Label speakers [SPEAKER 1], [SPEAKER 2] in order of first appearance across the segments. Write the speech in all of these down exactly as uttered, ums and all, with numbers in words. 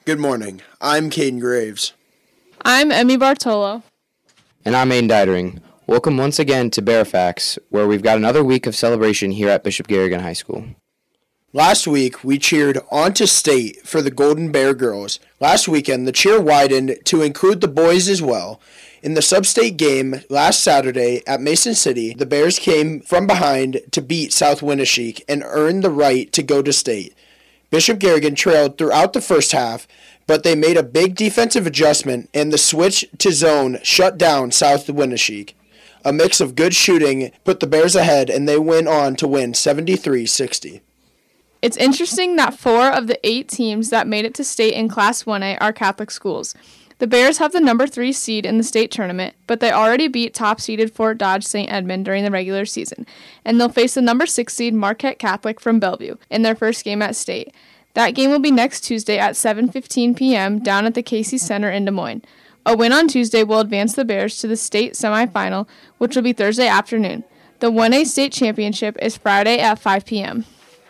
[SPEAKER 1] Good morning. I'm Caden Graves.
[SPEAKER 2] I'm Emmy Bartolo.
[SPEAKER 3] And I'm Aiden Dietering. Welcome once again to Bear Facts, where we've got another week of celebration here at Bishop Garrigan High School.
[SPEAKER 1] Last week, we cheered on to state for the Golden Bear girls. Last weekend, the cheer widened to include the boys as well. In the sub-state game last Saturday at Mason City, the Bears came from behind to beat South Winneshiek and earned the right to go to state. Bishop Garrigan trailed throughout the first half, but they made a big defensive adjustment, and the switch to zone shut down South Winneshiek. A mix of good shooting put the Bears ahead, and they went on to win seventy-three sixty.
[SPEAKER 2] It's interesting that four of the eight teams that made it to state in Class one A are Catholic schools. The Bears have the number three seed in the state tournament, but they already beat top-seeded Fort Dodge Saint Edmund during the regular season, and they'll face the number six seed Marquette Catholic from Bellevue in their first game at state. That game will be next Tuesday at seven fifteen p.m. down at the Casey Center in Des Moines. A win on Tuesday will advance the Bears to the state semifinal, which will be Thursday afternoon. The one A state championship is Friday at five p.m.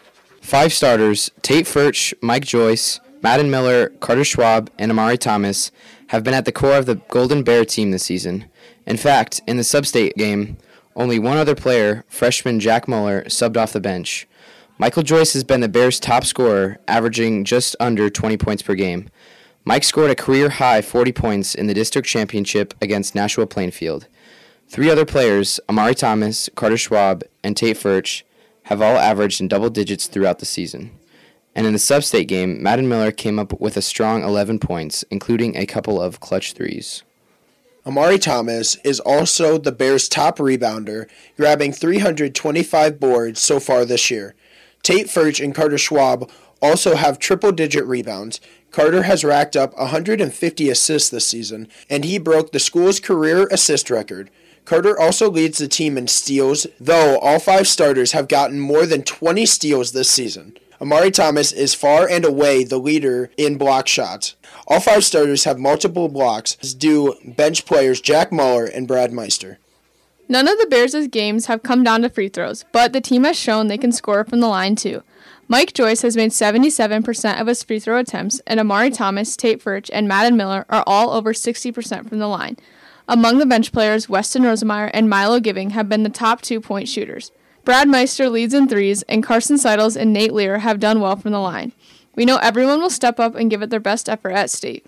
[SPEAKER 3] Five starters, Tate Furch, Mike Joyce, Madden Miller, Carter Schwab, and Amari Thomas, have been at the core of the Golden Bear team this season. In fact, in the sub-state game, only one other player, freshman Jack Muller, subbed off the bench. Michael Joyce has been the Bears' top scorer, averaging just under twenty points per game. Mike scored a career-high forty points in the district championship against Nashua Plainfield. Three other players, Amari Thomas, Carter Schwab, and Tate Furch, have all averaged in double digits throughout the season. And in the sub-state game, Madden Miller came up with a strong eleven points, including a couple of clutch threes.
[SPEAKER 1] Amari Thomas is also the Bears' top rebounder, grabbing three hundred twenty-five boards so far this year. Tate Furch and Carter Schwab also have triple-digit rebounds. Carter has racked up one hundred fifty assists this season, and he broke the school's career assist record. Carter also leads the team in steals, though all five starters have gotten more than twenty steals this season. Amari Thomas is far and away the leader in block shots. All five starters have multiple blocks, as do bench players Jack Muller and Brad Meister.
[SPEAKER 2] None of the Bears' games have come down to free throws, but the team has shown they can score from the line too. Mike Joyce has made seventy-seven percent of his free throw attempts, and Amari Thomas, Tate Furch, and Madden Miller are all over sixty percent from the line. Among the bench players, Weston Rosemeyer and Milo Giving have been the top two-point shooters. Brad Meister leads in threes, and Carson Seidels and Nate Lear have done well from the line. We know everyone will step up and give it their best effort at state.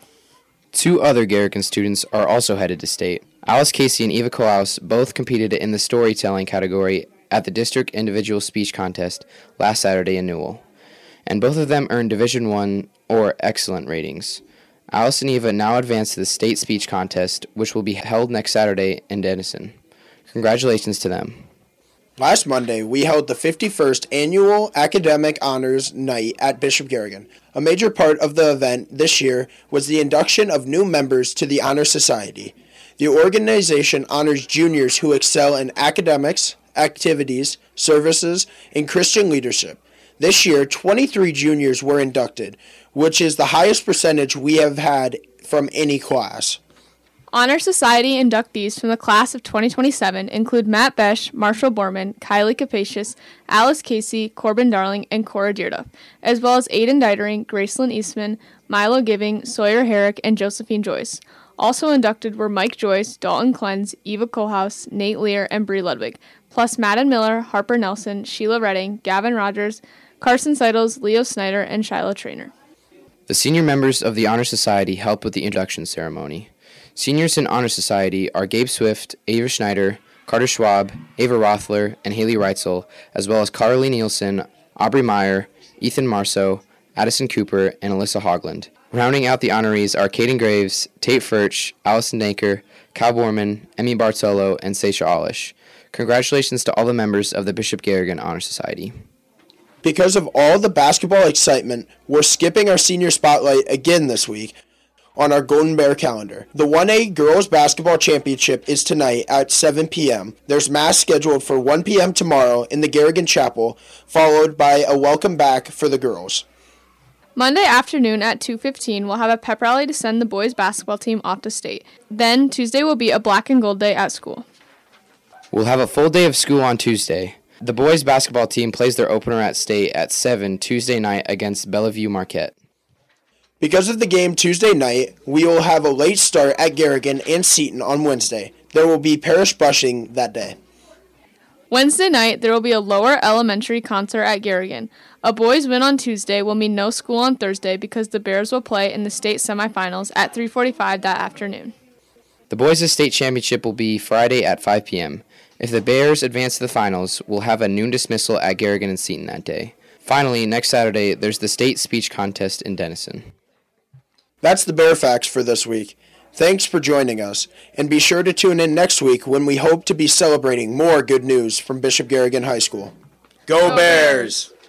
[SPEAKER 3] Two other Garrigan students are also headed to state. Alice Casey and Eva Kohaus both competed in the storytelling category at the district individual speech contest last Saturday in Newell, and both of them earned Division One or excellent ratings. Alice and Eva now advance to the state speech contest, which will be held next Saturday in Denison. Congratulations to them.
[SPEAKER 1] Last Monday, we held the fifty-first Annual Academic Honors Night at Bishop Garrigan. A major part of the event this year was the induction of new members to the Honor Society. The organization honors juniors who excel in academics, activities, services, and Christian leadership. This year, twenty-three juniors were inducted, which is the highest percentage we have had from any class.
[SPEAKER 2] Honor Society inductees from the class of twenty twenty-seven include Matt Besh, Marshall Borman, Kylie Capacious, Alice Casey, Corbin Darling, and Cora Dearduff, as well as Aiden Dietering, Gracelyn Eastman, Milo Giving, Sawyer Herrick, and Josephine Joyce. Also inducted were Mike Joyce, Dalton Clenz, Eva Kohaus, Nate Lear, and Bree Ludwig, plus Madden Miller, Harper Nelson, Sheila Redding, Gavin Rogers, Carson Seidels, Leo Snyder, and Shiloh Trainer.
[SPEAKER 3] The senior members of the Honor Society helped with the induction ceremony. Seniors in Honor Society are Gabe Swift, Ava Schneider, Carter Schwab, Ava Rothler, and Haley Reitzel, as well as Carly Nielsen, Aubrey Meyer, Ethan Marceau, Addison Cooper, and Alyssa Hogland. Rounding out the honorees are Caden Graves, Tate Furch, Allison Danker, Cal Borman, Emmy Bartolo, and Seisha Alish. Congratulations to all the members of the Bishop Garrigan Honor Society.
[SPEAKER 1] Because of all the basketball excitement, we're skipping our senior spotlight again this week on our Golden Bear calendar. The one A Girls Basketball Championship is tonight at seven p.m. There's mass scheduled for one p.m. tomorrow in the Garrigan Chapel, followed by a welcome back for the girls.
[SPEAKER 2] Monday afternoon at two fifteen, we'll have a pep rally to send the boys' basketball team off to state. Then, Tuesday will be a black and gold day at school.
[SPEAKER 3] We'll have a full day of school on Tuesday. The boys' basketball team plays their opener at state at seven Tuesday night against Bellevue Marquette.
[SPEAKER 1] Because of the game Tuesday night, we will have a late start at Garrigan and Seton on Wednesday. There will be parish brushing that day.
[SPEAKER 2] Wednesday night, there will be a lower elementary concert at Garrigan. A boys' win on Tuesday will mean no school on Thursday because the Bears will play in the state semifinals at three forty-five that afternoon.
[SPEAKER 3] The boys' state championship will be Friday at five p.m. If the Bears advance to the finals, we'll have a noon dismissal at Garrigan and Seton that day. Finally, next Saturday, there's the state speech contest in Denison.
[SPEAKER 1] That's the Bear Facts for this week. Thanks for joining us, and be sure to tune in next week when we hope to be celebrating more good news from Bishop Garrigan High School. Go Bears!